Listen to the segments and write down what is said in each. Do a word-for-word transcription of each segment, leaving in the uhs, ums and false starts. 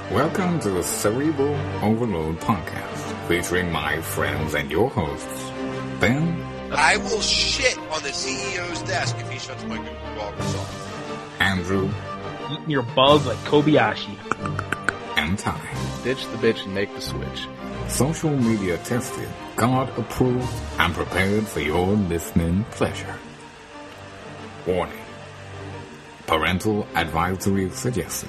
Welcome to the Cerebral Overload Podcast, featuring my friends and your hosts, Ben. I will shit on the C E O's desk if he shuts my Google Goggles off. Andrew. Eating your balls like Kobayashi. And Ty. Ditch the bitch and make the switch. Social media tested, God approved, and prepared for your listening pleasure. Warning. Parental advisory suggested.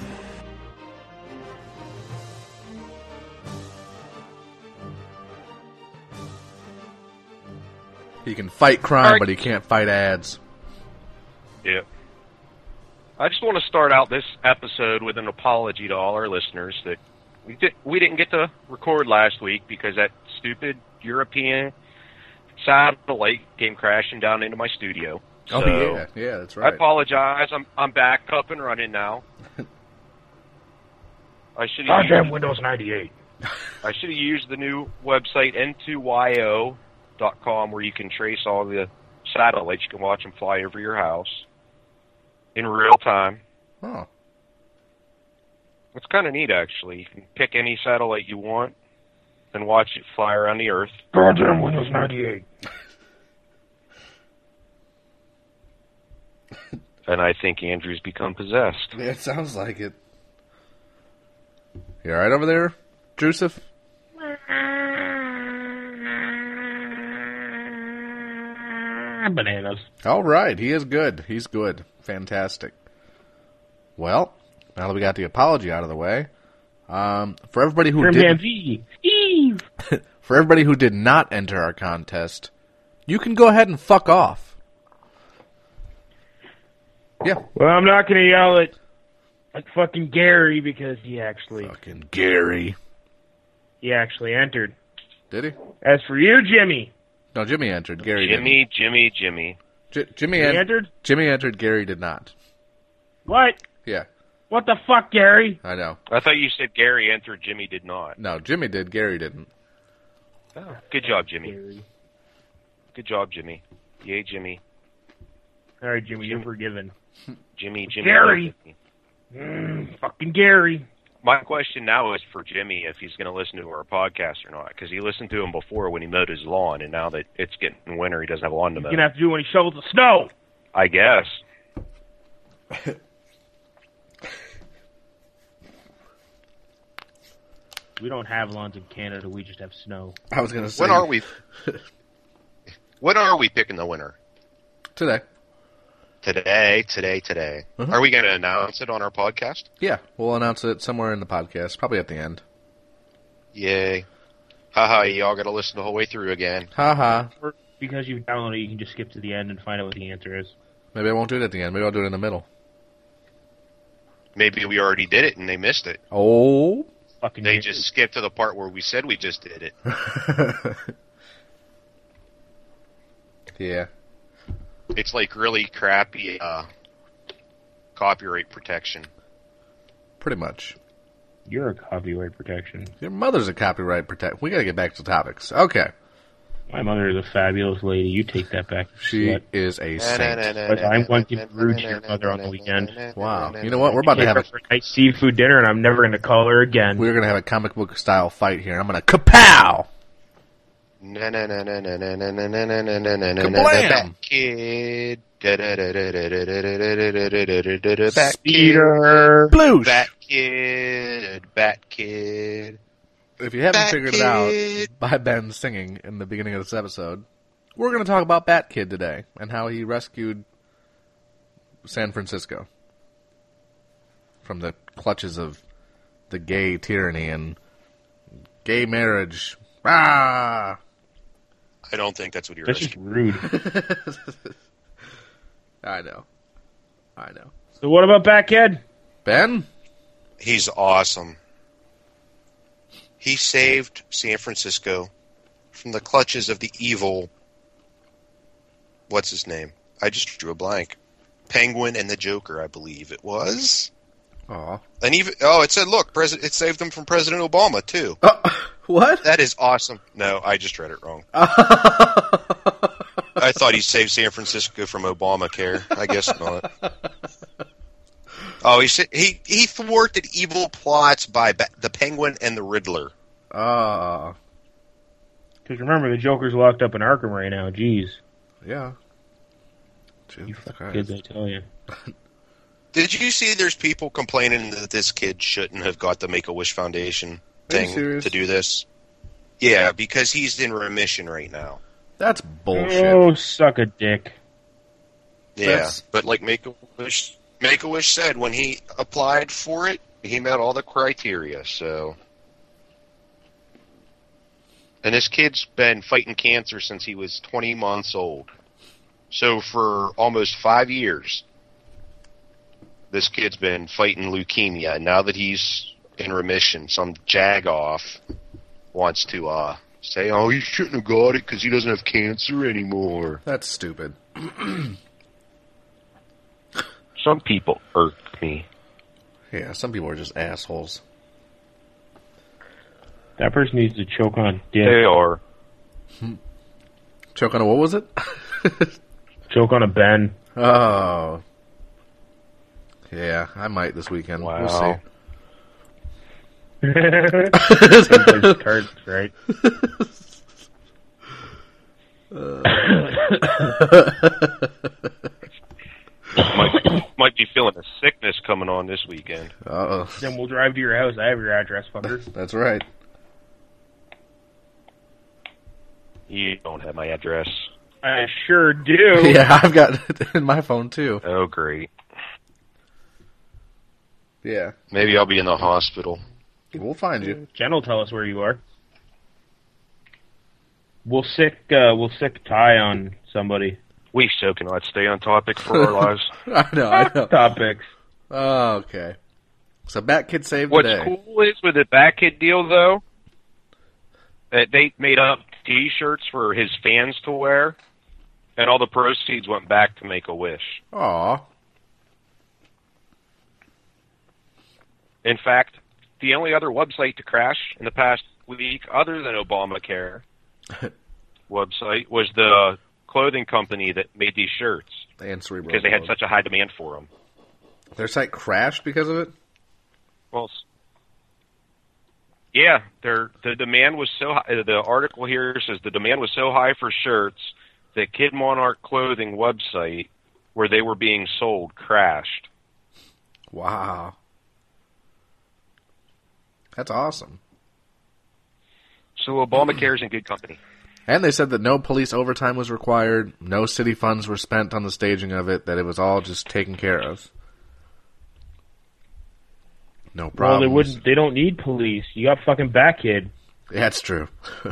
He can fight crime, right, but he can't fight ads. Yeah. I just want to start out this episode with an apology to all our listeners that we, did, we didn't get to record last week because that stupid European satellite came crashing down into my studio. Oh, so yeah. Yeah, that's right. I apologize. I'm I'm back up and running now. I should have Goddamn used, Windows ninety-eight. I should have used the new website N two Y O dot com where you can trace all the satellites. You can watch them fly over your house in real time. Oh. It's kind of neat, actually. You can pick any satellite you want and watch it fly around the Earth. Goddamn Windows ninety-eight. And I think Andrew's become possessed. Yeah, it sounds like it. You alright over there, Joseph? Bananas. All right, he is good. He's good. Fantastic. Well, now that we got the apology out of the way, um, for everybody who did Eve. for everybody who did not enter our contest, you can go ahead and fuck off. Yeah. Well, I'm not going to yell at, at fucking Gary because he actually fucking Gary. He actually entered. Did he? As for you, Jimmy. No, Jimmy entered. Gary Jimmy, didn't. Jimmy, Jimmy. J- Jimmy He en- entered? Jimmy entered. Gary did not. What? Yeah. What the fuck, Gary? I know. I thought you said Gary entered, Jimmy did not. No, Jimmy did. Gary didn't. Oh, good job, Jimmy. Gary. Good job, Jimmy. Yay, Jimmy. All right, Jimmy, you're forgiven. Jimmy, Jimmy. Gary. Mm, fucking Gary. My question now is for Jimmy if he's going to listen to our podcast or not, because he listened to him before when he mowed his lawn, and now that it's getting winter, he doesn't have a lawn to He's mow. going to have to do when he shovels the snow. I guess. We don't have lawns in Canada. We just have snow. I was going to say. When are we? When are we picking the winner? Today. Today, today, today. Uh-huh. Are we going to announce it on our podcast? Yeah, we'll announce it somewhere in the podcast, probably at the end. Yay. Haha, y'all got to listen the whole way through again. Ha-ha. Because you've downloaded it, you can just skip to the end and find out what the answer is. Maybe I won't do it at the end. Maybe I'll do it in the middle. Maybe we already did it and they missed it. Oh. Fucking They Gary. just skipped to the part where we said we just did it. Yeah. It's like really crappy uh, copyright protection. Pretty much. You're a copyright protection. Your mother's a copyright protect. We gotta get back to topics. Okay. My mother is a fabulous lady. You take that back. She slut. is a saint. But I'm going to be rude to your mother on the weekend. Wow. You know what? We're about to Take have her a, for a nice seafood dinner, and I'm never going to call her again. we're gonna have a comic book style fight here. I'm gonna kapow! Na na na na na na na na na na na na na na Kablam! Bat kid. Da da da da da da da da da da da da da da Bat kid. Speeder. Bloosh! Bat kid. Bat kid. If you haven't Bat figured it out Kid. by Ben singing in the beginning of this episode, we're gonna talk about Bat Kid today and how he rescued San Francisco from the clutches of the gay tyranny and gay marriage. Ah! I don't think that's what you're That's just rude. I know. I know. So what about Backhead? Ben? He's awesome. He saved San Francisco from the clutches of the evil... What's his name? I just drew a blank. Penguin and the Joker, I believe it was. Aw. And even oh, it said, look, President, it saved them from President Obama too. Uh, what? That is awesome. No, I just read it wrong. I thought he saved San Francisco from Obamacare. I guess not. Oh, he said he he thwarted evil plots by ba- the Penguin and the Riddler. Ah, uh, Because remember, the Joker's locked up in Arkham right now. Jeez. yeah. You Jesus fucking Christ. kids, I tell you. Did you see? There's people complaining that this kid shouldn't have got the Make-A-Wish Foundation Are you thing serious? to do this. Yeah, because he's in remission right now. That's bullshit. Oh, suck a dick. Yeah, That's- but like Make-A-Wish, Make-A-Wish said when he applied for it, he met all the criteria. So, and this kid's been fighting cancer since he was twenty months old. So for almost five years, this kid's been fighting leukemia. And now that he's in remission, some jagoff wants to uh, say, "Oh, he shouldn't have got it because he doesn't have cancer anymore." That's stupid. Some people irk me. Yeah, some people are just assholes. That person needs to choke on dick. They are. Choke on a, what was it? Choke on a Ben. Oh. Yeah, I might this weekend. Wow. We'll see. Somebody's cards, right? might, might be feeling a sickness coming on this weekend. Uh-oh. Then we'll drive to your house. I have your address, fucker. That's right. You don't have my address. I sure do. Yeah, I've got it in my phone too. Oh, great. Yeah. Maybe I'll be in the hospital. We'll find you. Jen will tell us where you are. We'll sick. Uh, we'll sick Ty on somebody. We so cannot stay on topic for our lives. I know, I know. Topics. Oh, okay. So Bat Kid saved What's the day. cool is with the Bat Kid deal, though, that they made up T-shirts for his fans to wear, and all the proceeds went back to Make-A-Wish. Aw. In fact, the only other website to crash in the past week, other than Obamacare website, was the clothing company that made these shirts And Cerebral. because they had such a high demand for them. Their site crashed because of it? Well, s- yeah, their the demand was so high. The article here says the demand was so high for shirts that Kid Monarch Clothing website where they were being sold crashed. Wow. That's awesome. So Obamacare's in good company. And they said that no police overtime was required, no city funds were spent on the staging of it, that it was all just taken care of. No Well, problems. they wouldn't. They don't need police. You got fucking Bat Kid. Yeah, that's true.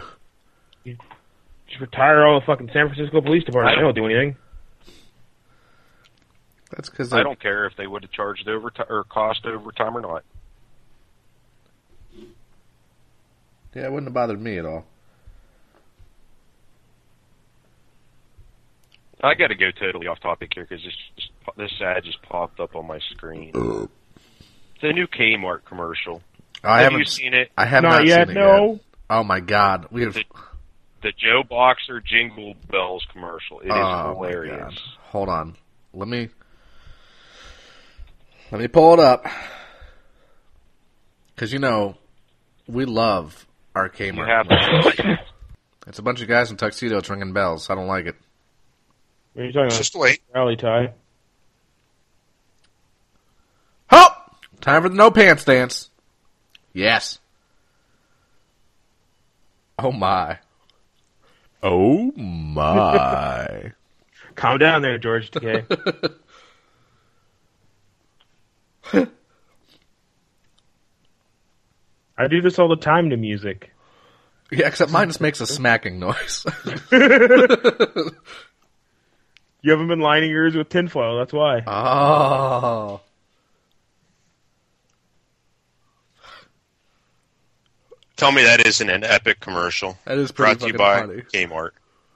Just retire all the fucking San Francisco Police Department. They don't do anything. That's because I don't care if they would have charged overtime or cost overtime or not. Yeah, it wouldn't have bothered me at all. I got to go totally off topic here because this just, this ad just popped up on my screen. It's a new Kmart commercial. I have haven't you seen it? I have Not not, yet, seen it no. yet. Oh my god. We have The, the Joe Boxer Jingle Bells commercial. It is oh hilarious. My god. Hold on. Let me Let me pull it up. Cuz you know, we love our You Kmart. have commercials. It's a bunch of guys in tuxedos ringing bells. I don't like it. What are you talking about? Just wait. Rally Ty. Ho! Time for the no pants dance. Yes. Oh my. Oh my. Calm down there, George Takei. I do this all the time to music. Yeah, except mine just makes a smacking noise. You haven't been lining yours with tinfoil, that's why. Oh. Tell me that isn't an epic commercial. That is pretty Brought to you fucking by funny. Kmart.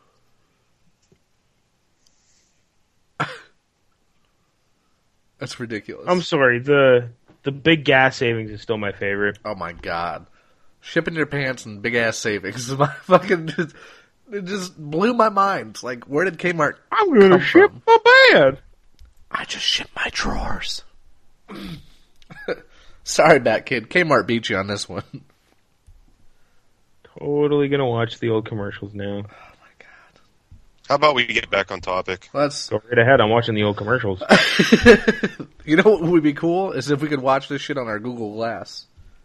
That's ridiculous. I'm sorry, the the big gas savings is still my favorite. Oh my god. Shipping your pants and big ass savings is my fucking just, it just blew my mind. It's like, where did Kmart I'm gonna come ship from? my bed. I just ship my drawers. Sorry, Bat Kid. Kmart beat you on this one. Totally gonna watch the old commercials now. How about we get back on topic? Let's. Go right ahead. I'm watching the old commercials. You know what would be cool is if we could watch this shit on our Google Glass.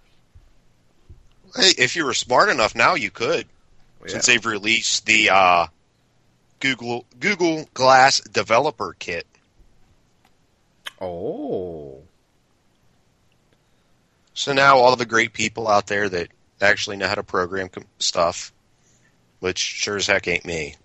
Hey, if you were smart enough, now you could, Yeah. since they've released the uh, Google Google Glass Developer Kit. Oh. So now all the great people out there that actually know how to program com- stuff, which sure as heck ain't me,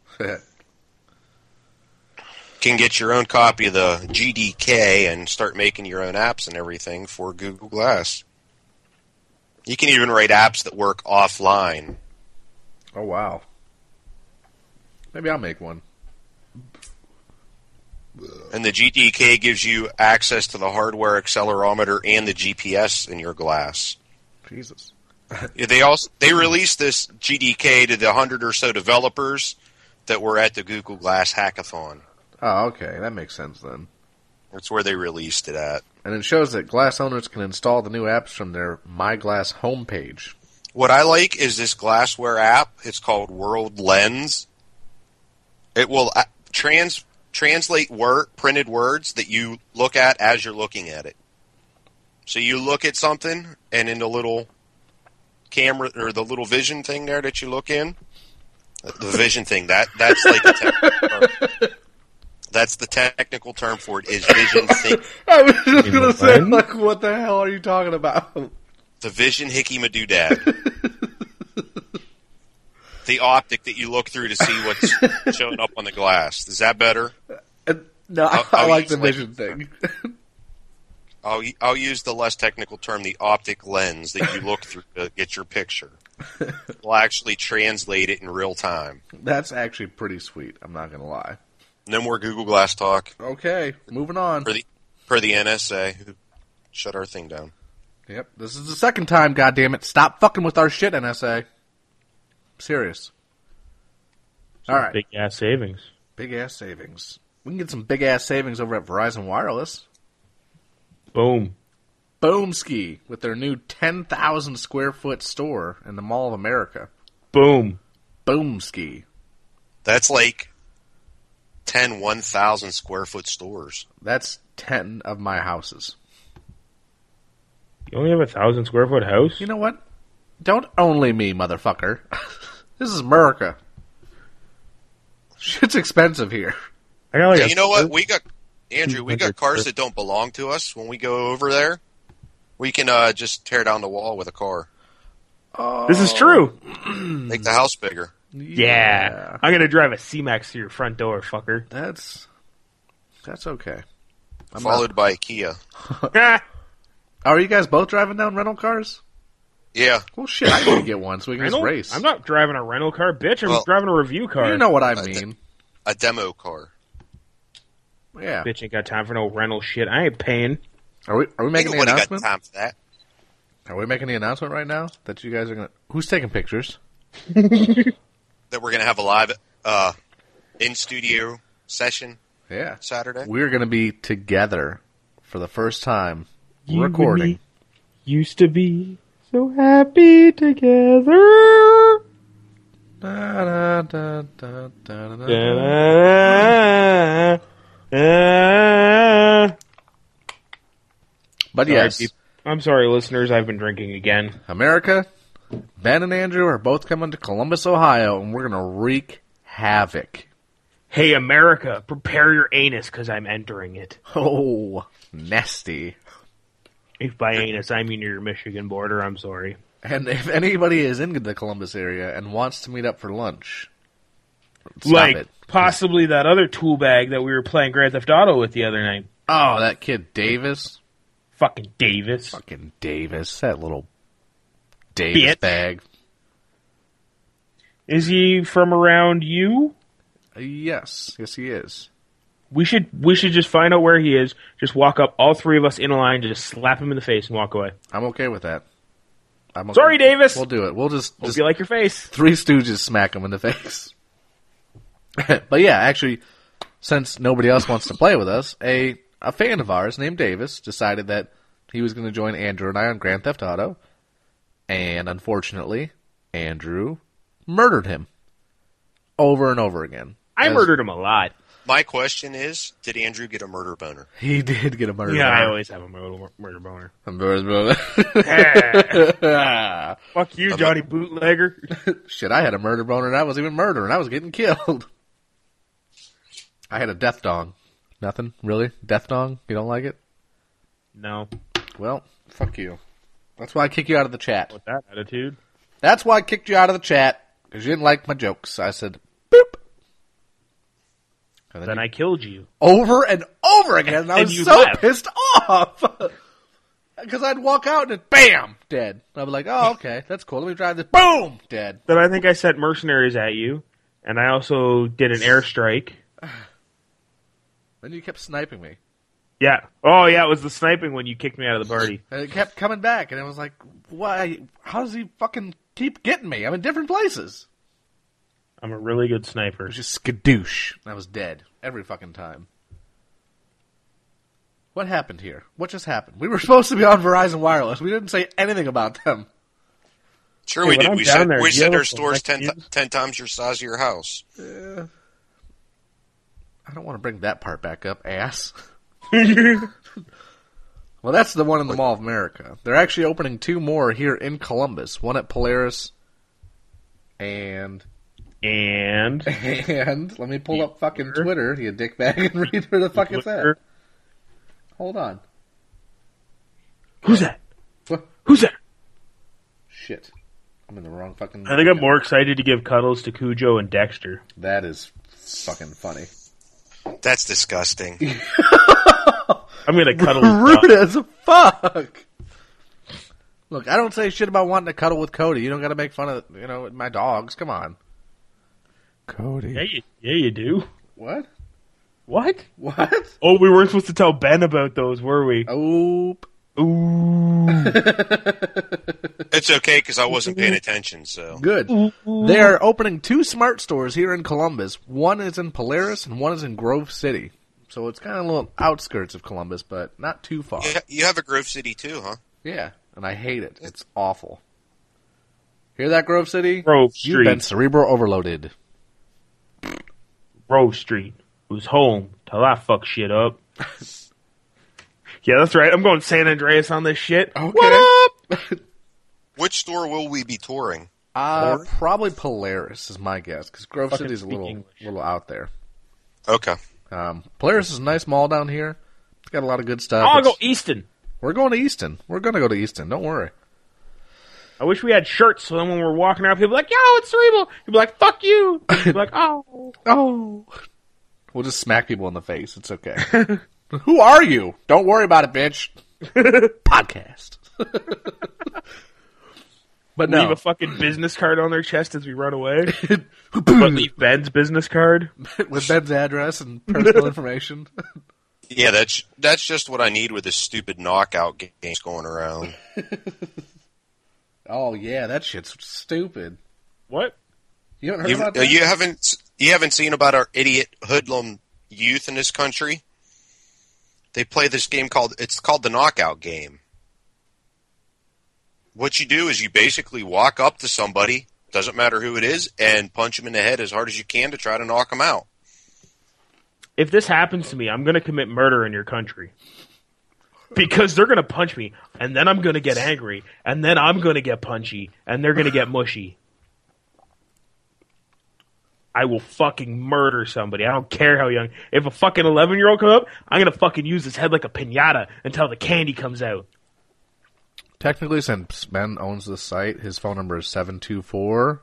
can get your own copy of the G D K and start making your own apps and everything for Google Glass. You can even write apps that work offline. Oh, wow. Maybe I'll make one. And the G D K gives you access to the hardware accelerometer and the G P S in your glass. Jesus. Yeah, they also they released this G D K to the hundred or so developers that were at the Google Glass Hackathon. Oh, okay. That makes sense then. That's where they released it at. And it shows that Glass owners can install the new apps from their My Glass homepage. What I like is this glassware app. It's called World Lens. It will uh, trans translate word printed words that you look at as you're looking at it. So you look at something, and in the little camera or the little vision thing there that you look in, the vision thing that that's like the technical term. That's the technical term for it is vision thing. I was just In going the to say, lens? like, what the hell are you talking about? The vision hickey madoodad. The optic that you look through to see what's showing up on the glass. Is that better? Uh, no, I, I'll- I I'll like use, the like- vision thing. I'll I'll use the less technical term, the optic lens that you look through to get your picture. We'll actually translate it in real time. That's actually pretty sweet. I'm not going to lie. No more Google Glass talk Okay, moving on. for the for the N S A who shut our thing down. Yep, this is the second time, goddammit. Stop fucking with our shit, N S A. Serious. All right. Big ass savings. Big ass savings. We can get some big ass savings over at Verizon Wireless. Boom. Boomski with their new ten thousand square foot store in the Mall of America. Boom. Boomski. That's like ten one thousand square foot stores. That's ten of my houses. You only have a thousand square foot house? You know what? Don't only me, motherfucker. This is America. Shit's expensive here. I got like Hey, a you know what? We got Andrew. We got two hundred cars that don't belong to us. When we go over there, we can uh, just tear down the wall with a car, This is true. make the house bigger. Yeah. I'm gonna drive a C-Max through your front door, fucker. That's that's okay. I'm Followed by a Kia. Ah, Are you guys both driving down rental cars? Yeah, Well, shit, I need to get one so we can rental? just race. I'm not driving a rental car, bitch. I'm Well- driving a review car. You know what I mean? a demo car. Yeah. Bitch ain't got time for no rental shit. I ain't paying. Are we are we making the Ain't nobody got announcement? time for that. Are we making the announcement right now that you guys are gonna? Who's taking pictures? That we're gonna have a live uh, in studio session Yeah. Saturday. We're gonna be together for the first time You and recording. me used to be so happy together. Da, da, da, da, da, da, da. Da-da, da. But Sorry, yes, peop- I'm sorry, listeners. I've been drinking again. America, Ben and Andrew are both coming to Columbus, Ohio, and we're gonna wreak havoc. Hey, America, prepare your anus because I'm entering it. Oh, nasty. If by anus I mean your Michigan border, I'm sorry. And if anybody is in the Columbus area and wants to meet up for lunch, stop like it. possibly that other tool bag that we were playing Grand Theft Auto with the other night. Oh, that kid Davis. Fucking Davis. Fucking Davis. That little Davis Bitch. bag. Is he from around you? Uh, yes. Yes, he is. We should we should just find out where he is. Just walk up, all three of us in a line, just slap him in the face and walk away. I'm okay with that. I'm okay. Sorry, Davis. We'll do it. We'll just, Hope just you like your face. Three Stooges smack him in the face. But yeah, actually, since nobody else wants to play with us, a a fan of ours named Davis decided that he was going to join Andrew and I on Grand Theft Auto. And unfortunately, Andrew murdered him over and over again. I As- murdered him a lot. My question is, did Andrew get a murder boner? He did get a murder Yeah, I boner. always have a murder, murder boner. A murder boner. Fuck you, Johnny Bootlegger. Shit, I had a murder boner and I was even murdering. I was getting killed. I had a death dong. Nothing? Really? Death dong? You don't like it? No. Well, fuck you. That's why I kicked you out of the chat. With that attitude. That's why I kicked you out of the chat. Because you didn't like my jokes. I said, boop. And Then you, I killed you. over and over again. And I And was you so left. pissed off. Because I'd walk out and it, bam, dead. I'd be like, oh, okay, that's cool. Let me drive this. Boom, dead. Then I think I sent mercenaries at you, and I also did an airstrike. Then you kept sniping me. Yeah. Oh, yeah, it was the sniping when you kicked me out of the party. And it kept coming back. And it was like, why? How does he fucking keep getting me? I'm in different places. I'm a really good It sniper. was just skadoosh. I was dead every fucking time. What happened here? What just happened? We were supposed to be on Verizon Wireless. We didn't say anything about them. Sure, Hey, we when did. I'm We down said there, we do you said have a our store's ten, select ti- ten times your size of your house. I don't want to bring that part back up, ass. Well, that's the one in the Mall of America. They're actually opening two more here in Columbus. One at Polaris and... And And let me pull up fucking Twitter, you dickbag, and read where the fuck it's at. Hold on. who's that? What? Who's that? Shit. I'm in the wrong fucking... I think I'm more excited to give cuddles to Cujo and Dexter. That is fucking funny. That's disgusting. I'm gonna cuddle with Rude Doug. as fuck. Look, I don't say shit about wanting to cuddle with Cody. You don't gotta make fun of, you know, my dogs. Come on. Cody. Yeah, you, yeah, you do. What? What? What? Oh, we weren't supposed to tell Ben about those, were we? Oop. Ooh. It's okay because I wasn't paying attention. So Good. They are opening two smart stores here in Columbus. One is in Polaris and one is in Grove City. So it's kind of a little outskirts of Columbus, but not too far. you, you have a Grove City too, huh? Yeah, and I hate it. It's awful. Hear that, Grove City? Grove You've Street. been cerebral overloaded. Grove Street, who's home till I fuck shit up. Yeah, that's right. I'm going San Andreas on this shit. Okay. What up? Which store will we be touring? Uh, probably Polaris is my guess, because Grove Fucking City's a speak little, English. little out there. Okay. Um, Polaris is a nice mall down here. It's got a lot of good stuff. I'll It's- go Easton. We're going to Easton. We're going to go to Easton. Don't worry. I wish we had shirts so then when we're walking around, people be like, yo, it's Cerebral. You'd be like, fuck you. You'd be like, oh. Oh. We'll just smack people in the face. It's okay. Who are you? Don't worry about it, bitch. Podcast. But Leave no. a fucking business card on their chest as we run away. But leave Ben's business card. With Ben's address and personal information. Yeah, that's that's just what I need with this stupid knockout games going around. Oh, yeah, that shit's stupid. What? You haven't heard You, about that? you haven't you haven't seen about our idiot hoodlum youth in this country? They play this game called it's called the knockout game. What you do is you basically walk up to somebody, doesn't matter who it is, and punch them in the head as hard as you can to try to knock them out. If this happens to me, I'm going to commit murder in your country. Because they're going to punch me, and then I'm going to get angry, and then I'm going to get punchy, and they're going to get mushy. I will fucking murder somebody. I don't care how young. If a fucking eleven-year-old comes up, I'm going to fucking use his head like a piñata until the candy comes out. Technically, since Ben owns the site, his phone number is seven two four.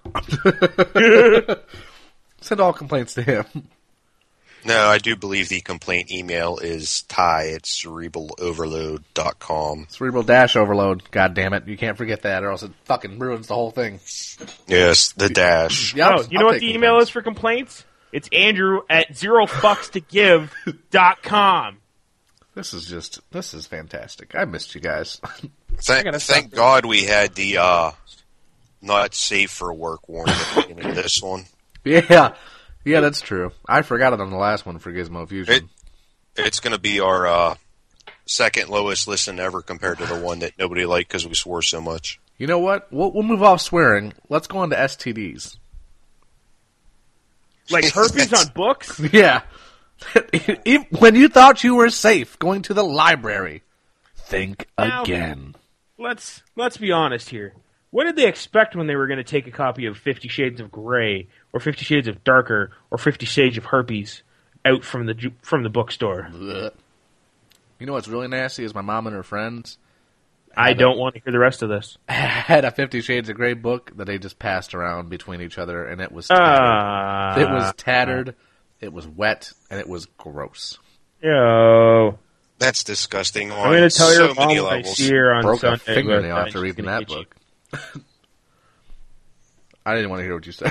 Send all complaints to him. No, I do believe the complaint email is Ty at cerebral overload dot com. Cerebral dash overload. God damn it. You can't forget that or else it fucking ruins the whole thing. Yes, the dash. Yeah, Oh, you know what the email is for complaints? It's Andrew at zero fucks to give dot com. This is just, this is fantastic. I missed you guys. Thank, gotta thank stop God we had the uh, not safe for work warning at the beginning of this one. yeah. Yeah, that's true. I forgot it on the last one for Gizmo Fusion. It- It's going to be our uh, second lowest listen ever compared to the one that nobody liked because we swore so much. You know what? We'll, we'll move off swearing. Let's go on to S T Ds. Like herpes on books? Yeah. When you thought you were safe going to the library, think Now- again. Let's let's be honest here. What did they expect when they were going to take a copy of Fifty Shades of Grey, or Fifty Shades of Darker, or Fifty Shades of Herpes out from the ju- from the bookstore? Blech. You know what's really nasty is my mom and her friends I don't want to hear the rest of this. had a Fifty Shades of Grey book that they just passed around between each other, and it was tattered. Uh, it was tattered, it was wet, and it was gross. Yo. That's disgusting on I'm going to tell so your mom many what I levels. see her on Broke Sunday. a fingernail with, uh, after she's reading gonna that hit you. book. I didn't want to hear what you said.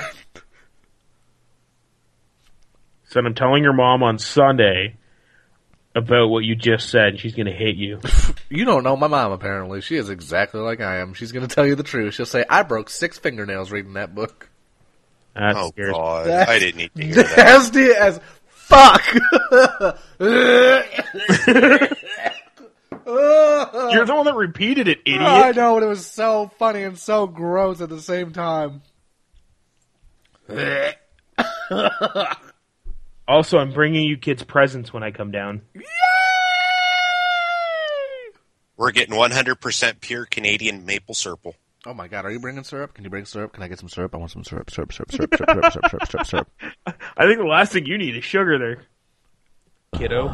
Said I'm telling your mom on Sunday about what you just said, and she's going to hate you. You don't know my mom, apparently. She is exactly like I am. She's going to tell you the truth. She'll say, I broke six fingernails reading that book. That Oh, scares me. God. That's I didn't need to hear that. Nasty as fuck! You're the one that repeated it, idiot. I know, but it was so funny and so gross at the same time. Also, I'm bringing you kids presents when I come down. We're getting one hundred percent pure Canadian maple syrup. Oh my god, are you bringing syrup? Can you bring syrup? Can I get some syrup? I want some syrup, syrup, syrup, syrup, syrup, syrup, syrup, syrup, syrup, syrup. I think the last thing you need is sugar there, kiddo.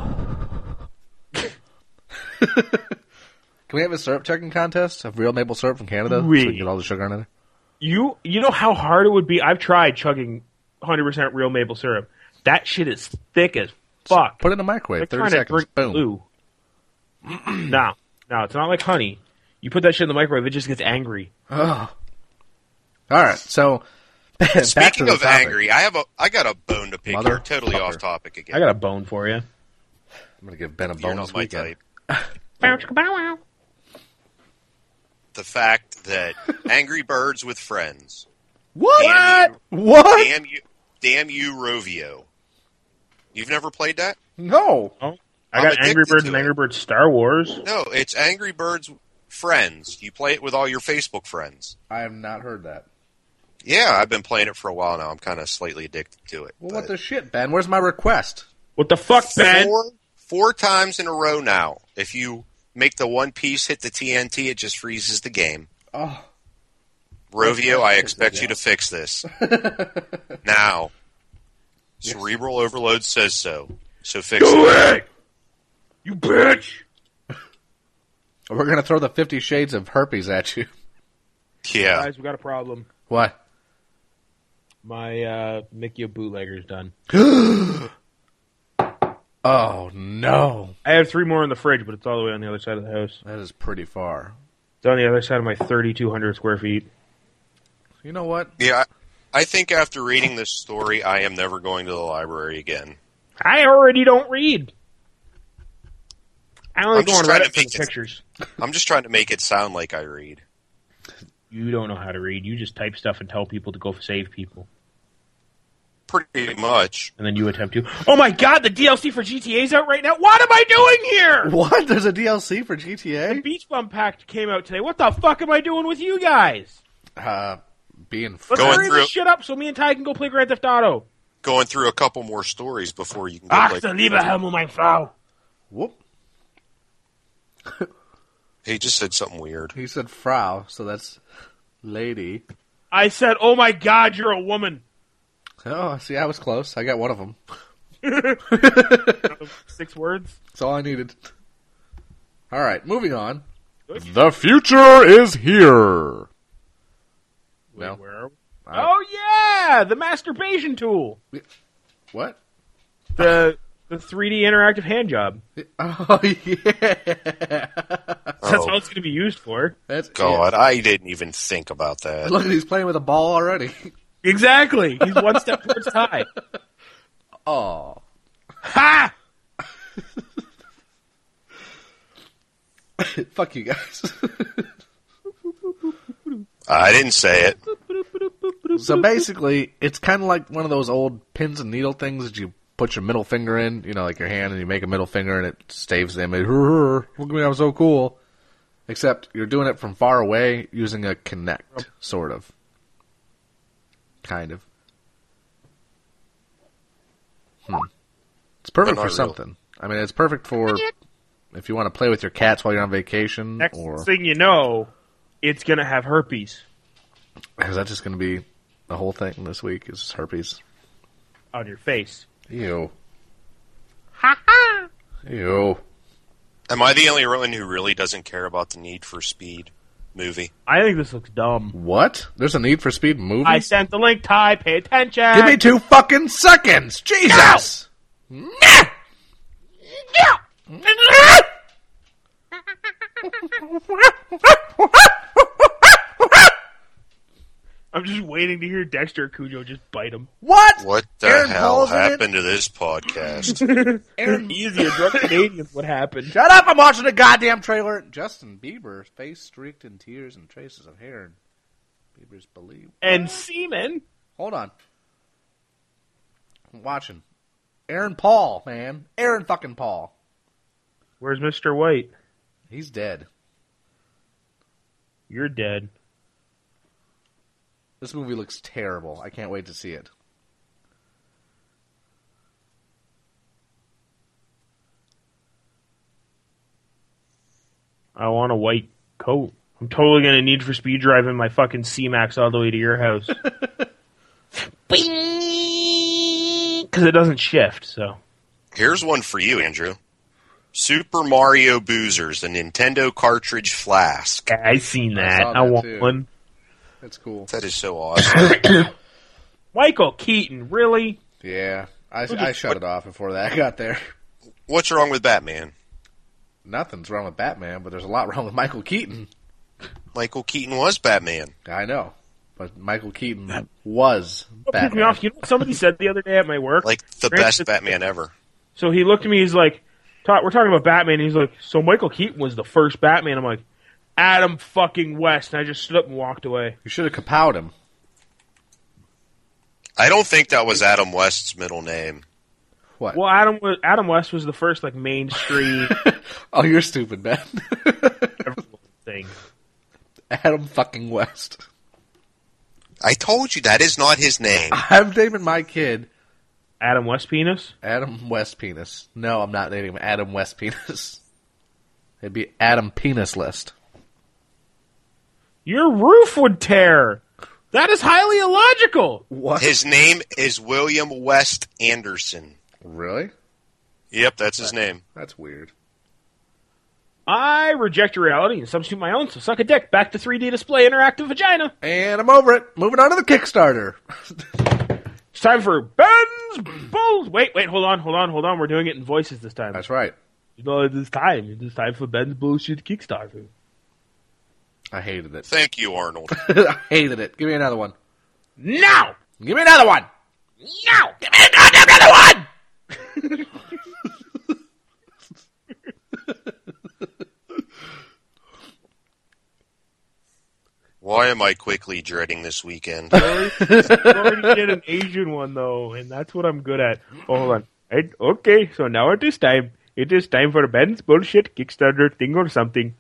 Can we have a syrup checking contest of real maple syrup from Canada so Oui. we can get all the sugar in it? You you know how hard it would be? I've tried chugging one hundred percent real maple syrup. That shit is thick as fuck. Put it in the microwave, Like thirty trying to seconds, drink boom. glue. no, no, it's not like honey. You put that shit in the microwave, it just gets angry. Oh. Alright, so back to Speaking the of topic. angry, I have a I got a bone to pick Mother here. Totally fucker. off topic again. I got a bone for you. I'm gonna give Ben a You're bone not this my weekend. type. Bow. The fact that Angry Birds with Friends. What? Damn you, What? damn you, damn you, Rovio. You've never played that? No. Oh, I I'm got Angry addicted Birds to and it. Angry Birds Star Wars. No, it's Angry Birds Friends. You play it with all your Facebook friends. I have not heard that. Yeah, I've been playing it for a while now. I'm kind of slightly addicted to it. Well, what but the shit, Ben? Where's my request? What the fuck, Ben? Four, four times in a row now. If you make the one piece hit the T N T, it just freezes the game. Oh. Rovio, I expect you to fix this. Now. Cerebral overload says so. So fix Do it. it! You bitch! We're gonna throw the Fifty Shades of Herpes at you. Yeah. Guys, we got a problem. What? My uh, Mickey bootlegger's done. Oh, no. I have three more in the fridge, but it's all the way on the other side of the house. That is pretty far. It's on the other side of my thirty-two hundred square feet. You know what? Yeah. I I think after reading this story, I am never going to the library again. I already don't read. I only I'm go just on trying to Reddit for make the it- pictures. I'm just trying to make it sound like I read. You don't know how to read. You just type stuff and tell people to go save people. Pretty much. And then you attempt to. Oh my god, the D L C for G T A's out right now? What am I doing here? What? There's a D L C for G T The A? Beach Bum Pack came out today. What the fuck am I doing with you guys? Uh, being Let's Going hurry through- this shit up so me and Ty can go play Grand Theft Auto. Going through a couple more stories before you can get Ach, like. der liebe Himmel, mein Frau. Whoop. He just said something weird. He said Frau, so that's lady. I said, oh my god, you're a woman. Oh, see, I was close. I got one of them. Six words. That's all I needed. All right, moving on. The future is here. Wait, No. where are we? I- Oh yeah, the masturbation tool. What? The the three D interactive hand job. Oh, yeah. That's Oh. all it's going to be used for. That's God, I didn't even think about yeah. that. Look, he's playing with a ball already. Exactly. He's one step towards Ty. Oh. Ha! Fuck you guys. I didn't say it. So basically, it's kind of like one of those old pins and needle things that you put your middle finger in, you know, like your hand, and you make a middle finger, and it staves the image. Look at me, I'm so cool. Except you're doing it from far away using a Kinect, sort of. Kind of. Hmm. It's perfect for real. something. I mean, it's perfect for if you want to play with your cats while you're on vacation. Next or thing you know, it's gonna have herpes is that just going to be the whole thing this week? Is herpes? on your face. Ew. Ew. Am I the only one who really doesn't care about the Need for Speed movie? I think this looks dumb. What? There's a Need for Speed movie? I sent the link, Ty. Pay attention. Give me two fucking seconds! Jesus! I'm just waiting to hear Dexter Cujo just bite him. What? What the Aaron hell Paul's in it? happened to this podcast? Aaron, easy. A drunk Canadian's what happened. Shut up! I'm watching the goddamn trailer. Justin Bieber's face streaked in tears and traces of hair. And Bieber's believe. And semen. Hold on. I'm watching. Aaron Paul, man. Aaron fucking Paul. Where's Mister White? He's dead. You're dead. This movie looks terrible. I can't wait to see it. I want a white coat. I'm totally going to need for speed driving my fucking C-Max all the way to your house. Because it doesn't shift, so. Here's one for you, Andrew. Super Mario Boozers, the Nintendo cartridge flask. I seen I that. saw I, that want too. one. That's cool. That is so awesome. Michael Keaton, really? Yeah. I, Look I at- shut it off before that got there. What's wrong with Batman? Nothing's wrong with Batman, but there's a lot wrong with Michael Keaton. Michael Keaton was Batman. I know. But Michael Keaton was What pissed me Batman. off? You know what somebody said the other day at my work? Like the Granted, best Batman ever. So he looked at me, he's like, "Ta- we're talking about Batman, and he's like, so Michael Keaton was the first Batman. I'm like, Adam fucking West. And I just stood up and walked away. You should have kapowed him. I don't think that was Adam West's middle name. What? Well, Adam was, Adam West was the first like mainstream Oh, you're stupid, man. thing. Adam fucking West. I told you that is not his name. I'm naming my kid Adam West penis? Adam West Penis. No, I'm not naming him Adam West Penis. It'd be Adam Penis List. Your roof would tear. That is highly illogical. What? His name is William West Anderson. Really? Yep, that's his name. That's weird. I reject your reality and substitute my own, so suck a dick. Back to three D display interactive vagina. And I'm over it. Moving on to the Kickstarter. It's time for Ben's Bulls. Wait, wait, hold on, hold on, hold on. We're doing it in voices this time. That's right. You know, this time. It's time for Ben's Bullshit Kickstarter. I hated it. Thank you, Arnold. I hated it. Give me another one. Now! Give me another one. Now! Give me another one. Why am I quickly dreading this weekend? You already did an Asian one, though, and that's what I'm good at. Oh, hold on. Right, okay, so now it is time. It is time for Ben's Bullshit Kickstarter thing or something.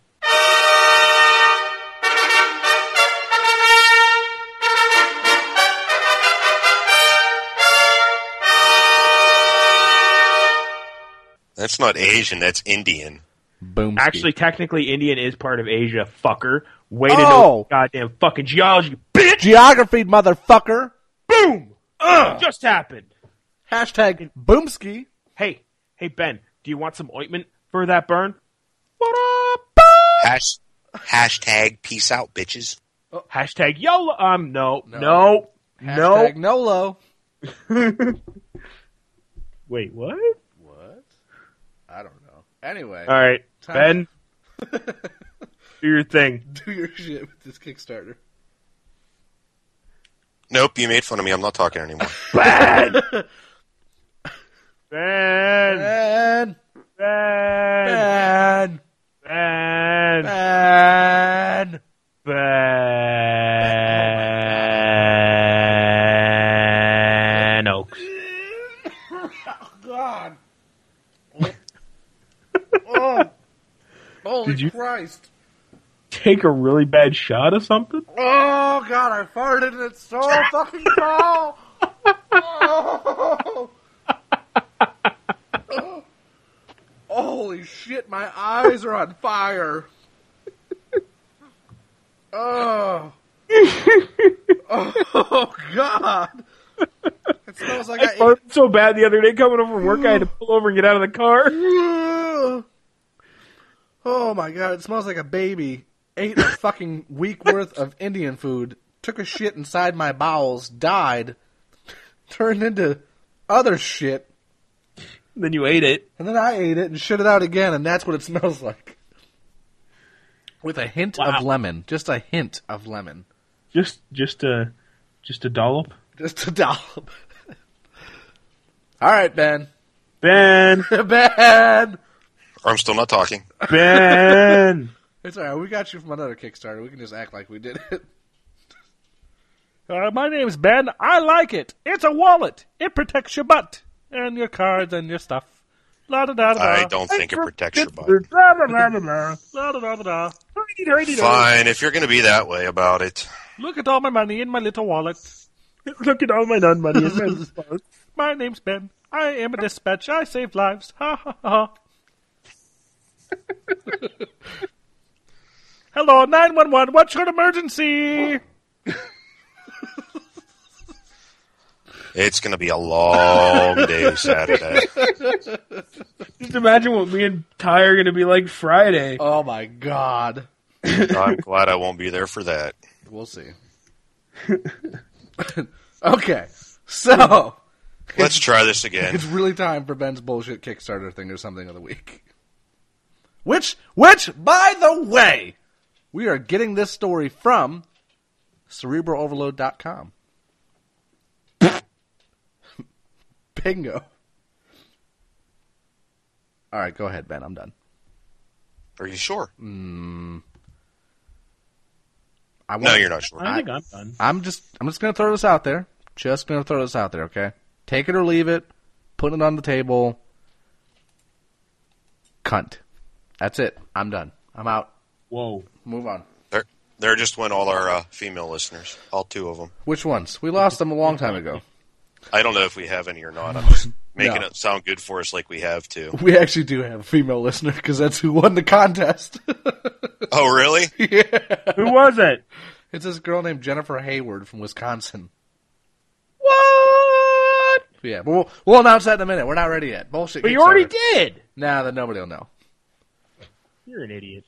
That's not Asian, that's Indian. Boom. Actually, technically, Indian is part of Asia, fucker. Way to Oh. know goddamn fucking geology, bitch! Geography, motherfucker. Boom! Ugh. Just happened. Hashtag Boomski. Hey, hey, Ben, do you want some ointment for that burn? Hash, hashtag peace out, bitches. Hashtag YOLO. Um, no, No. no, no. Hashtag Nolo. Wait, what? What? I don't know. Anyway. All right, Time- Ben, do your thing. Do your shit with this Kickstarter. Nope, you made fun of me. I'm not talking anymore. Ben, Ben, Ben. Ben, Ben. Ben, Ben. Ben Oaks. Did you Christ. take a really bad shot of something? Oh, God, I farted and it's so fucking small. Oh. Oh. Holy shit, my eyes are on fire. Oh. Oh, God. It smells like I I, farted so bad the other day coming over from work I had to pull over and get out of the car. ate. Oh, my God, it smells like a baby. Ate a fucking week worth of Indian food, took a shit inside my bowels, died, turned into other shit, Then you ate it. and then I ate it and shit it out again, and that's what it smells like. With a hint Wow. of lemon. Just a hint of lemon. Just just a just a dollop. Just a dollop. All right, Ben. Ben, Ben! I'm still not talking. Ben. It's all right. We got you from another Kickstarter. We can just act like we did it. Uh, my name's Ben. I like it. It's a wallet. It protects your butt and your cards and your stuff. La da da da. I don't think it protects your butt. Blah, blah, blah, blah, blah. La da da da da. Fine, if you're going to be that way about it. Look at all my money in my little wallet. Look at all my non-money. in my phone. My name's Ben. I am a dispatch. I save lives. Ha ha ha. Hello, nine one one. What's your emergency? It's going to be a long day Saturday. Just imagine what me and Ty are going to be like Friday. Oh my God. I'm glad I won't be there for that. We'll see. Okay, so Let's try this again. it's really time for Ben's bullshit Kickstarter thing or something of the week. Which, which, by the way, we are getting this story from cerebral overload dot com. Bingo. All right, go ahead, Ben. I'm done. Are you sure? I No, want- you're not sure. I think I'm done. I'm just I'm just gonna throw this out there. Just gonna throw this out there, okay? Take it or leave it. Put it on the table. Cunt. That's it. I'm done. I'm out. Whoa. Move on. There, there just went all our uh, female listeners. All two of them. Which ones? We lost them a long time ago. I don't know if we have any or not. I'm just making No. it sound good for us like we have to. We actually do have a female listener because that's who won the contest. Oh, really? Who was it? It's this girl named Jennifer Hayward from Wisconsin. What? Yeah, but we'll, we'll announce that in a minute. We're not ready yet. Bullshit. But you already Kickstarter. did. Nah, then nobody will know. You're an idiot.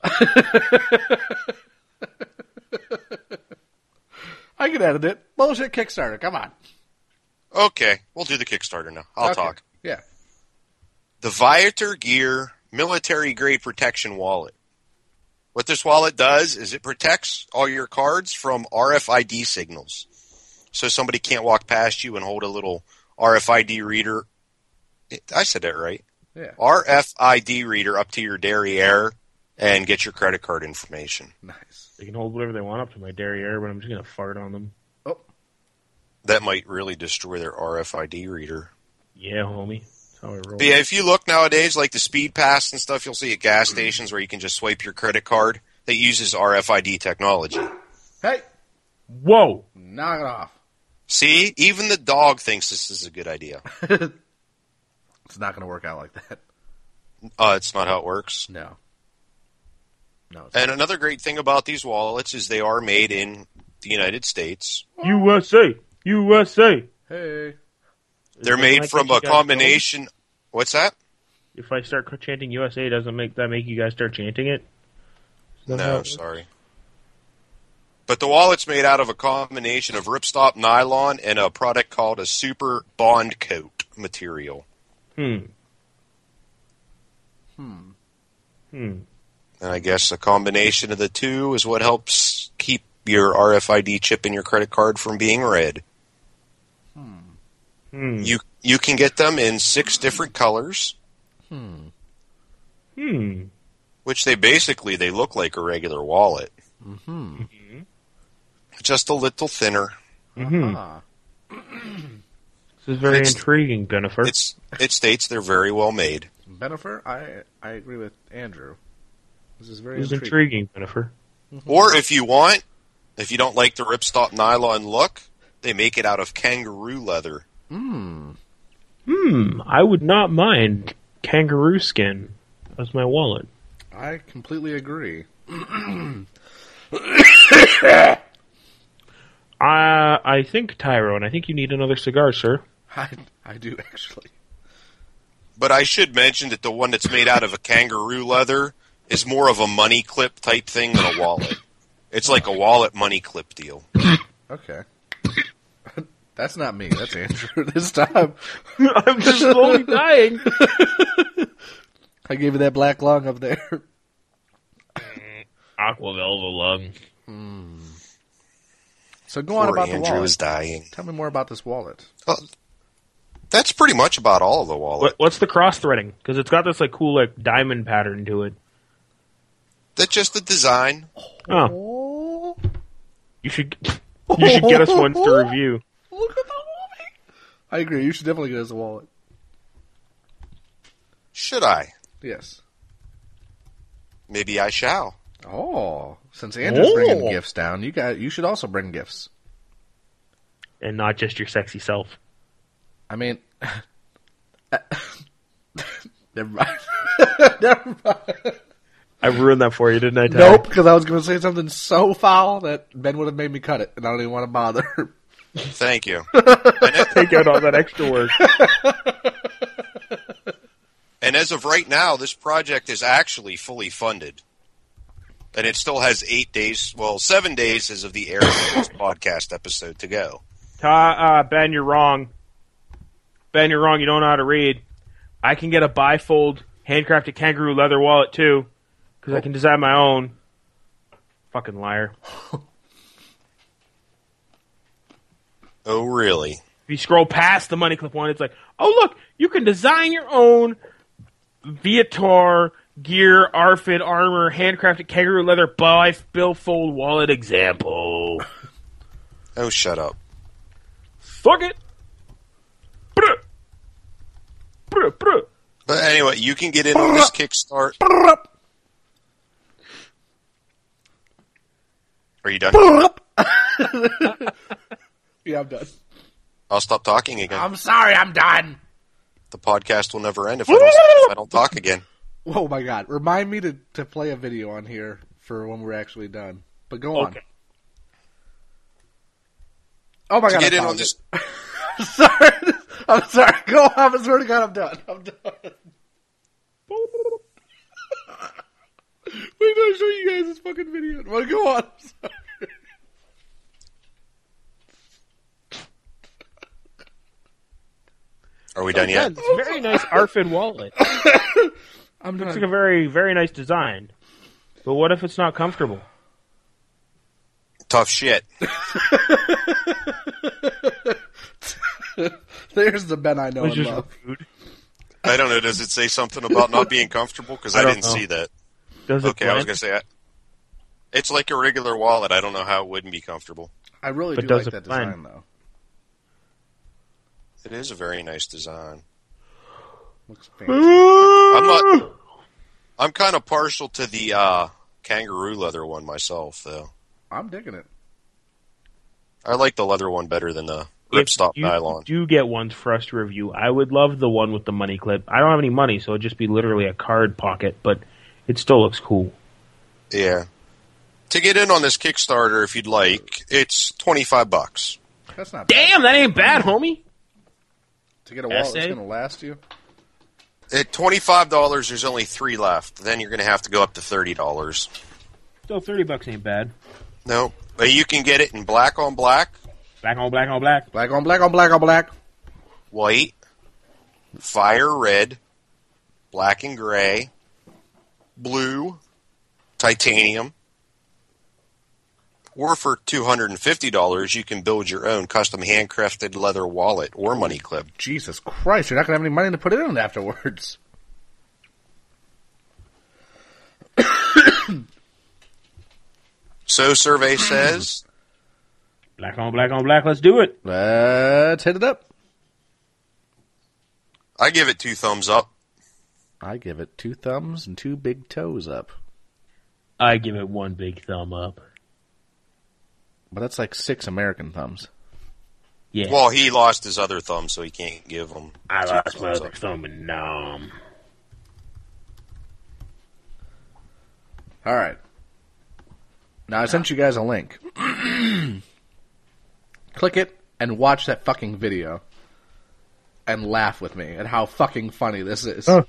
I can edit it. Bullshit Kickstarter. Come on. Okay, we'll do the Kickstarter now. I'll Okay. talk. Yeah. The Viator Gear Military Grade Protection Wallet. What this wallet does is it protects all your cards from R F I D signals. So somebody can't walk past you and hold a little R F I D reader. I said that right. Yeah. R F I D reader up to your derriere and get your credit card information. Nice. They can hold whatever they want up to my derriere, but I'm just going to fart on them. Oh. That might really destroy their R F I D reader. Yeah, homie. That's how I roll. But yeah, if you look nowadays, like the Speed Pass and stuff, you'll see at gas stations where you can just swipe your credit card that uses R F I D technology. Hey, Whoa. knock it off. See, even the dog thinks this is a good idea. It's not going to work out like that. Uh, it's not how it works. No. No. It's And another great thing about these wallets is they are made in the United States. U S A. U S A. Hey. They're Doesn't made that from get you a guys combination. What's that? going? If I start chanting U S A, doesn't make that make you guys start chanting it? Is that how No, it works? sorry. But the wallet's made out of a combination of ripstop nylon and a product called a super bond coat material. Hmm. Hmm. Hmm. And I guess a combination of the two is what helps keep your R F I D chip in your credit card from being read. Hmm. You you can get them in six different colors, Hmm. Hmm. which they basically they look like a regular wallet, Mm-hmm. just a little thinner. Mm-hmm. Ah. This is very It's- intriguing, Jennifer. It's it states they're very well made. Benifer, I I agree with Andrew. This is very It was intriguing. intriguing, Jennifer. Or if you want, if you don't like the ripstop nylon look, they make it out of kangaroo leather. Hmm. Hmm, I would not mind kangaroo skin as my wallet. I completely agree. Uh, I think, Tyrone, I think you need another cigar, sir. I, I do, actually. But I should mention that the one that's made out of a kangaroo leather is more of a money clip type thing than a wallet. It's like a wallet money clip deal. Okay. That's not me. That's Andrew this time. I'm just slowly dying. I gave you that black lung up there. Aqua Velva lung. So go on Poor about the Andrew wallet. is dying. Tell me more about this wallet. Uh, that's pretty much about all of the wallet. What, what's the cross threading? Because it's got this like cool like diamond pattern to it. That's just the design. Oh, Oh, you should you should get us one to review. look at the wallet. I agree. You should definitely get us a wallet. Should I? Yes. Maybe I shall. Oh, since Andrew's bringing Oh. gifts down, you got you should also bring gifts. And not just your sexy self. I mean, never mind. Never mind. I ruined that for you, didn't I, Ty? Nope, because I was going to say something so foul that Ben would have made me cut it, and I don't even want to bother. Thank you. Take out all that extra work. And as of right now, this project is actually fully funded. And it still has eight days, well, seven days as of the air of this podcast episode to go. Ty, uh, Ben, you're wrong. Ben, you're wrong. You don't know how to read. I can get a bifold handcrafted kangaroo leather wallet, too. Because I can design my own. Fucking liar. Oh, really? If you scroll past the money clip one, it's like, oh, look, you can design your own Viator gear, Arfid armor, handcrafted kangaroo leather bifold wallet example. Oh, shut up. Fuck it. Bruh. Bruh, bruh. But anyway, you can get in on this Kickstart. Are you done? Yeah, I'm done. I'll stop talking again. I'm sorry, I'm done. The podcast will never end if I don't, if I don't talk again. Oh my god. Remind me to, to play a video on here for when we're actually done. But go on. Okay. Oh my To god. get I in found on this, it. I'm sorry. I'm sorry. Go on. I swear to God, I'm done. I'm done. Wait, no, I'll show you guys this fucking video. Well, go on. I'm sorry. are we done yet? It's a very nice Arfid wallet. I'm Looks done. like a very, very nice design. But what if it's not comfortable? Tough shit. There's the Ben I know Which and is love. rude. I don't know. Does it say something about not being comfortable? Because I I, don't didn't know. see that. Does it Okay, I was blend? going to say, I, it's like a regular wallet. I don't know how it wouldn't be comfortable. I really But do does like it that blend? design, though. It is a very nice design. Looks fancy. I'm not. I'm kind of partial to the uh, kangaroo leather one myself, though. I'm digging it. I like the leather one better than the If ripstop you nylon. do get ones for us to review, I would love the one with the money clip. I don't have any money, so it'd just be literally a card pocket, but it still looks cool. Yeah. To get in on this Kickstarter, if you'd like, it's twenty-five bucks. That's not bad. Damn, that ain't bad, homie. To get a wallet that's Essay? going to last you. At twenty-five dollars, there's only three left. Then you're going to have to go up to thirty dollars. Still, thirty bucks ain't bad. No, but you can get it in black on black, Black on black on black. Black on black on black on black. white, fire red, black and gray, blue, titanium. Or for two hundred fifty dollars, you can build your own custom handcrafted leather wallet or money clip. Jesus Christ, you're not going to have any money to put it in afterwards. So survey says, Black on black on black, let's do it. Let's hit it up. I give it two thumbs up. I give it two thumbs and two big toes up. I give it one big thumb up. But that's like six American thumbs. Yeah. Well, he lost his other thumb, so he can't give him. I two lost my thumbs other up. thumb and nom. All right. Now, I sent you guys a link. Click it and watch that fucking video. And laugh with me at how fucking funny this is. Oh.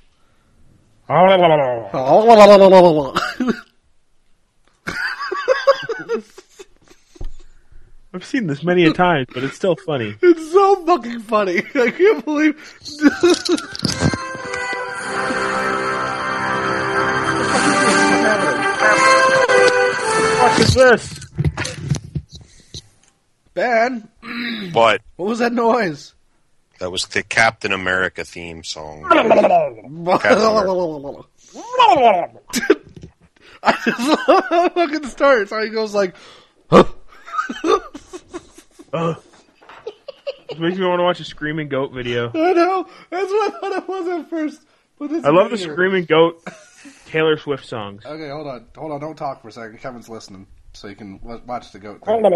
I've seen this many a time, but it's still funny. It's so fucking funny. I can't believe... What is this? Ben, But what was that noise? that was the Captain America theme song. I just love how it fucking starts. How he goes like... Uh, it makes me want to watch a Screaming Goat video. I know. That's what I thought it was at first. But it's I love the here. Screaming Goat Taylor Swift songs. Okay, hold on. Hold on. Don't talk for a second. Kevin's listening, so you can w- watch the goat thing.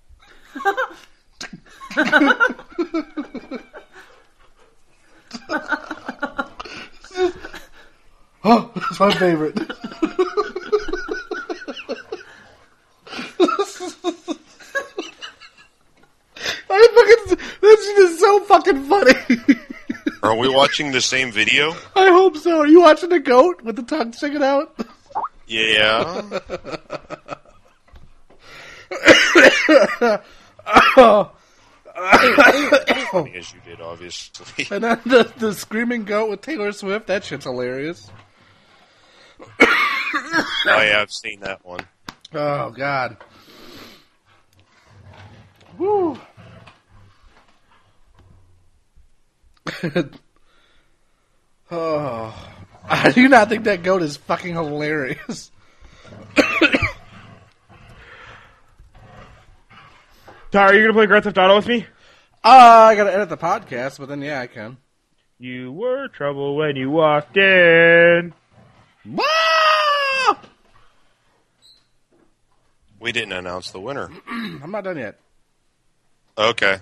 Oh, that's my favorite. I fucking, this shit is so fucking funny. Are we watching the same video? I hope so. Are you watching the goat with the tongue sticking out? Yeah. Oh. Funny as you did, obviously. And then the, the screaming goat with Taylor Swift, that shit's hilarious. Oh yeah, I've seen that one. Oh, God. Woo. Oh. I do not think that goat is fucking hilarious. Tyler, are you going to play Grand Theft Auto with me? Uh, I gotta edit the podcast, but then yeah, I can. You were trouble when you walked in. Ah! We didn't announce the winner. I'm not done yet. Okay.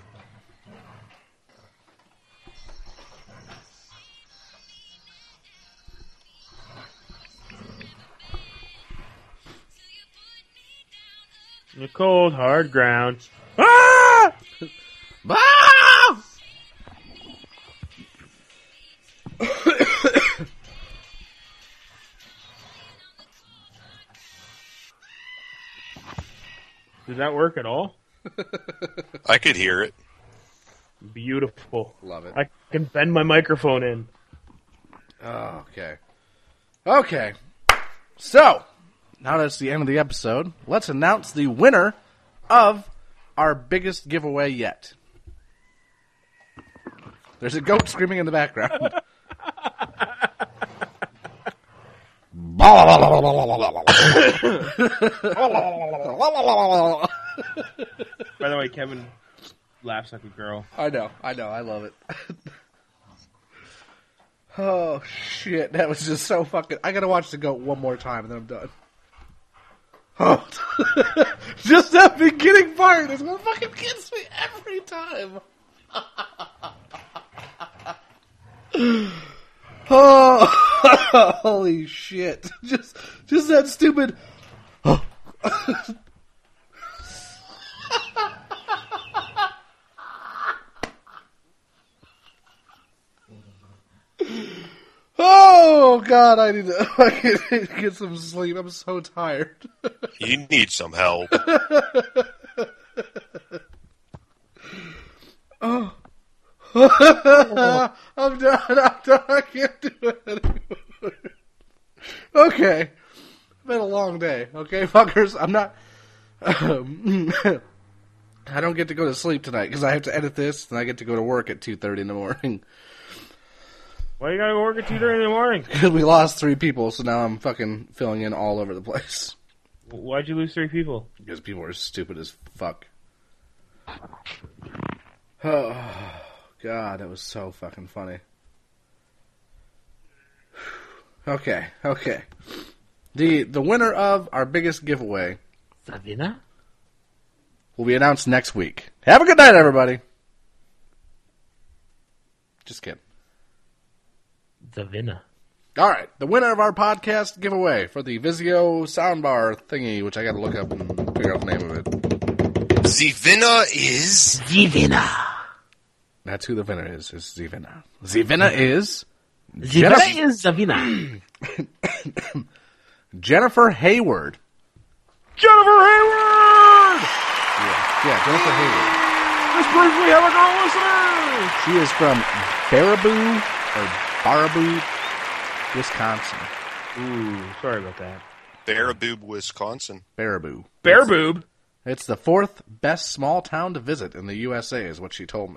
The cold, hard ground. Ah! Ah! Did that work at all? I could hear it. Beautiful. Love it. I can bend my microphone in. Oh, okay. Okay. So, now that's the end of the episode, let's announce the winner of our biggest giveaway yet. There's a goat screaming in the background. By the way, Kevin laughs like a girl. I know, I know, I love it. Oh, shit, that was just so fucking... I gotta watch the goat one more time and then I'm done. Oh. Just that beginning part is what fucking gets me every time. Oh, holy shit. Just, just that stupid... Oh, God, I need to fucking get some sleep. I'm so tired. You need some help. Oh. I'm done. I'm done. I can't do it anymore. Okay. It's been a long day. Okay, fuckers? I'm not... Um, I don't get to go to sleep tonight because I have to edit this and I get to go to work at two thirty in the morning. Why you gotta go work at two thirty in the morning? Because we lost three people, so now I'm fucking filling in all over the place. Why'd you lose three people? Because people are stupid as fuck. Oh, God, that was so fucking funny. Okay, okay. The the winner of our biggest giveaway Savina? will be announced next week. Have a good night, everybody. Just kidding. Savina. All right, the winner of our podcast giveaway for the Vizio soundbar thingy, which I got to look up and figure out the name of it. Zivina is... Zivina. That's who the winner is, is Zivina. Zivina is... Zivina Jennifer, is Savina. Jennifer Hayward. Jennifer Hayward! Yeah, yeah, Jennifer Hayward. This proves we have a girl listener! She is from Baraboo, or Baraboo, Wisconsin. Ooh, sorry about that. Baraboob, Wisconsin. Baraboo. Bear boob. It's the fourth best small town to visit in the U S A, is what she told me.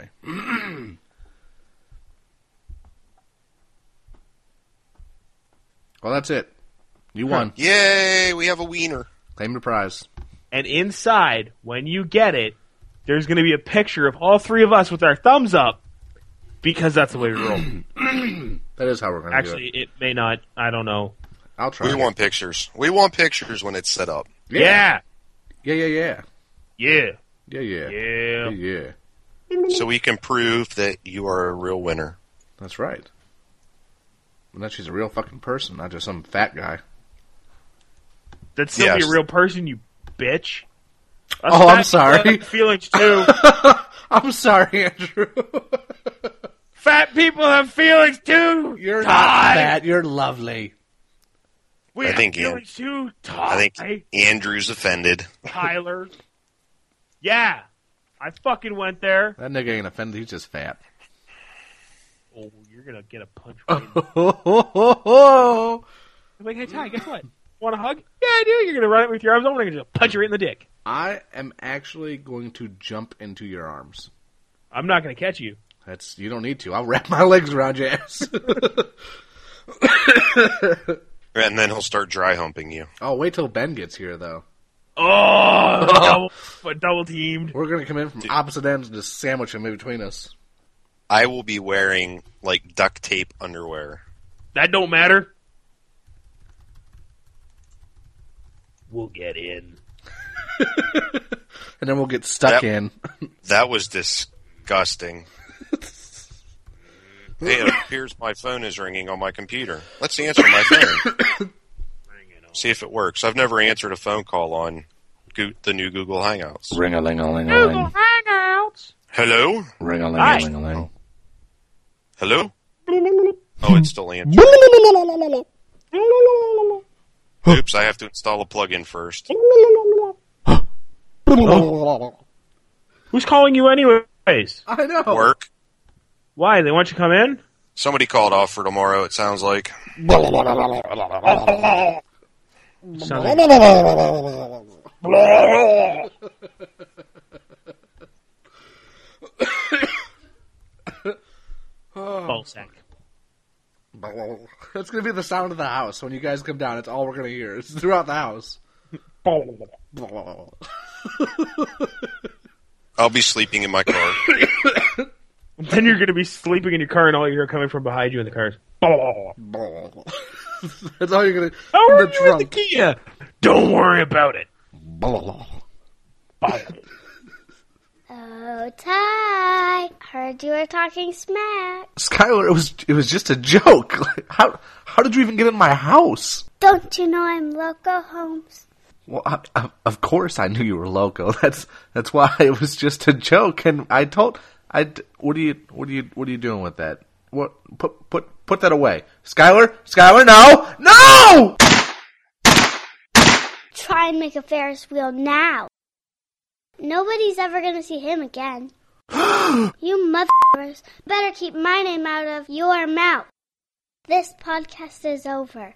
Well, that's it. You won. Yay, we have a wiener. Claim the prize. And inside, when you get it, there's going to be a picture of all three of us with our thumbs up, because that's the way we roll. That is how we're going to do Actually, it. it may not. I don't know. I'll try. We want pictures. We want pictures when it's set up. Yeah. Yeah, yeah, yeah. Yeah. Yeah, yeah. Yeah. Yeah, yeah. So we can prove that you are a real winner. That's right. And that she's a real fucking person, not just some fat guy. That'd still Yes. be a real person, you bitch. Us Oh, I'm fat people sorry. have feelings, too. I'm sorry, Andrew. Fat people have feelings, too. You're not Todd. fat. You're lovely. We I have think feelings, too. Todd. I think Andrew's offended. Tyler. Yeah. I fucking went there. That nigga ain't offended. He's just fat. Oh, you're going to get a punch right in the Oh, oh, oh, oh. I'm like, hey, Ty, guess what? Want a hug? Yeah, I do. You're going to run it with your arms over and I'm going to punch you right in the dick. I am actually going to jump into your arms. I'm not going to catch you. That's you don't need to. I'll wrap my legs around your ass. And then he'll start dry humping you. Oh, wait till Ben gets here, though. Oh, double, but double teamed. We're going to come in from opposite ends and just sandwich him in between us. I will be wearing, like, duct tape underwear. That don't matter. We'll get in. And then we'll get stuck That- in. That was disgusting. Hey, it appears my phone is ringing on my computer. Let's answer my phone. See if it works. I've never answered a phone call on Go- the new Google Hangouts. Ring-a-ling-a-ling-a-ling. Hangouts. Hello? Ring-a-ling-a-ling-a-ling. Hello? Oh, it's still answering. Oops, I have to install a plugin first. Who's calling you anyways? I know. Work. Why? They want you to come in? Somebody called off for tomorrow, it sounds like. Sounds like ball sack. That's going to be the sound of the house. When you guys come down, it's all we're going to hear. It's throughout the house. I'll be sleeping in my car. Then you're going to be sleeping in your car and all you hear coming from behind you in the car is That's all you're going to How are the you in the trunk. Kia? Don't worry about it. Oh, Ty, heard you were talking smack. Skylar, it was it was just a joke. Like, how how did you even get in my house? Don't you know I'm Loco Holmes? Well, I, I, of course I knew you were loco. That's that's why it was just a joke. And I told I what are you what are you what are you doing with that? What put put put that away, Skylar? Skylar, no, no! Try and make a Ferris wheel now. Nobody's ever gonna see him again. You motherfuckers better keep my name out of your mouth. This podcast is over.